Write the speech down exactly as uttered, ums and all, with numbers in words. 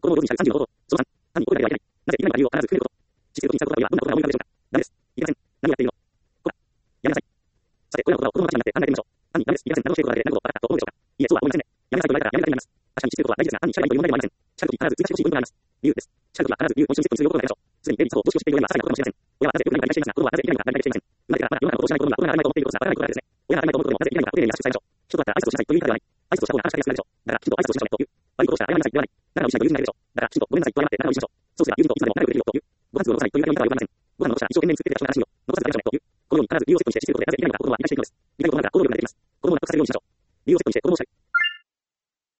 子供を用心したるさんじゅうのこと。そのさん、単にこれだけではいけない。なぜ今の理由を必ずくれること。実質とにしたことはどんなことが思い浮かべでしょうか。ダメです。いけません。何をやっているの。こら。やめなさい。さて、これらのことは子供たちになって考えてみましょう。単にダメです。いけません。何をしていることだけで何事を分かったと思うでしょうか。いいえ、そうは思いませんね。やめなさいと言われたらやめなさいと言います。確かに知識することは大事ですが、単にしたいという問題ではありません。しかるとき必ず追加してほしい文章があります。理由です。しかるときは必ず理由を本質にすることがありましょう。すでにベビーを投資をしているようには些細なことかもしれません。親はなぜよく何か理解していますが、子供はなぜできないのか何か理解していません。生まれてからまだ世の中のことを知らない子供が大人が甘いと思っていることすらわからないことがあるですね。親が甘いと思うことでもなぜできないのか丁寧に話し伝えましょう。人とだったら挨拶をしなさいという言い方ではない。挨拶をした方が話しかけやすくなるでしょう。だからきちんと挨拶をしましょうねという。悪いことをしたら謝りなさいではない。仲直りしないと友人がいるでしょう。だからきちんとごめんなさいと謝って仲直りしましょう。そうすれば友人といつまでも仲良くできるよという。ご飯粒を残さないという言い方はよくありません。ご飯の残したら一生懸命に作っていた人が話すよ。残さずやるでしょうねという。このように必ず理由をセットにして知識することでなぜできないのか子供は理解していくのです。